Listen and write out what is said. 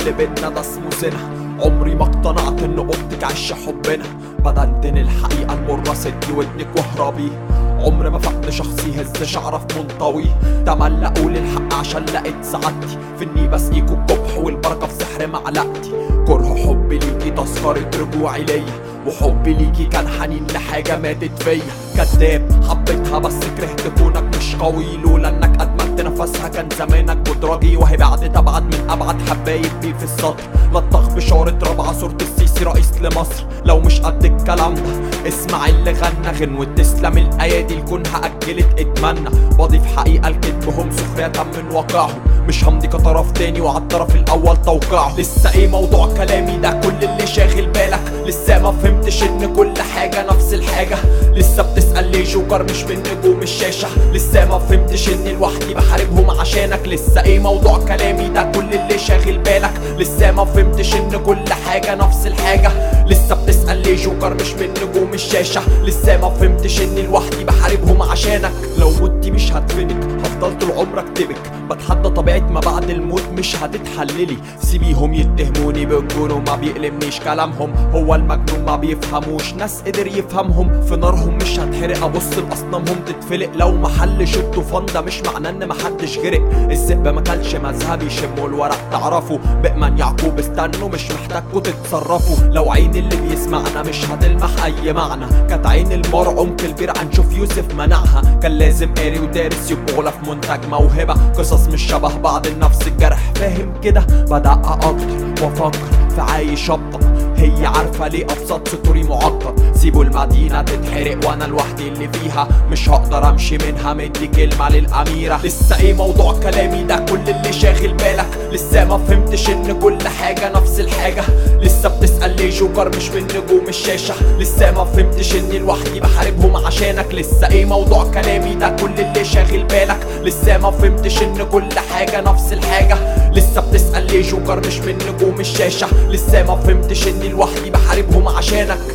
اللي بينا ده اسمه زنا. عمري ما اقتنعت ان اوضتك عش حبنا، بدندن الحقيقة المرة سدي ودنك واهربي. عمري ما فقد شخصي هز شعره في منطوي، تملى اقول الحق عشان لقيت سعادتي في اني بسقيكوا القبح والبركة في سحر معلقتي. كره حبي ليكي تذكرة رجوعي ليا، وحبي ليكي كان حنين لحاجة ماتت فيا. كداب حبيتها بس كرهت كونك مش قوي، لولا انك ادمنت نفسها كان زمانك مدرجي. وهي بعد تبعد من ابعد حبايب بيه في السطر، لطخ بشارة رابعة صورة السيسي رئيس لمصر. لو مش قد الكلام ده اسمع اللي غنى غنوة تسلم الايادي لكونها اجلت اتمنى. بضيف حقيقة لكتبهم سخرية من واقعهم، مش همضي كطرف تاني وعالطرف الاول توقعه. لسه ايه موضوع كلامي ده كل اللي شاغل بالك؟ لسه ما فهمتش ان كل حاجة نفس الحاجة؟ لسه بتسأل ليه جوكر مش من نجوم الشاشة؟ لسه ما فهمتش اني لوحدي بحاربهم عشانك؟ لسه ايه موضوع كلامي ده كل اللي شاغل بالك؟ لسه ما فهمتش ان كل حاجة نفس الحاجة؟ لسه بتسأل ليه جوكر مش من نجوم الشاشة؟ لسه ما فهمتش اني لوحدي بحاربهم عشانك. لو متي مش هدفنك، هفضل طول عمري اكتبك، بتحدى طبيعة ما بعد الموت مش هتتحللي. سيبيهم يتهموني بالجنون وما بيقلمنيش كلامهم، هو المجنون ما بيفهموش ناس قدر يفهمهم. في نارهم مش هتحرق، ابص لاصنامهم تتفلق. لو محل شدوا فن ده مش معناه ان محدش غرق. الذئب ما كلش مذهبي، شموا الورق تعرفوا. بأمن يعقوب استنوا مش محتاجكوا تتصرفوا. لو عين اللي بيسمعنا مش هتلمح اي معنى، كانت عين المرعوم كالبير هنشوف يوسف منعها. كان لازم قاري ودارس يبقى غلا في منتج موهبة، قصص مش شبه بعض نفس الجرح فاهم كده. بدقق اكتر وافكر في عايش ابطأ، هي عارفة ليه ابسط سطوري معقد. سيبوا المدينة تتحرق وانا لوحدي اللي فيها، مش هقدر امشي منها مدي كلمة للاميرة. لسه ايه موضوع كلامي ده كل اللي شاغل بالك؟ لسه ما فهمتش ان كل حاجة نفس الحاجة؟ لسه بتسأل ليه جوكر مش من نجوم الشاشة؟ لسه ما فهمتش اني لوحدي بحاربهم عشانك. لسه ايه موضوع كلامي ده كل اللي شاغل بالك؟ لسه ما فهمتش ان كل حاجة نفس الحاجة؟ لسه بتسأل ليه جوكر مش من نجوم الشاشة؟ لسه ما فهمتش اني لوحدي بحاربهم عشانك.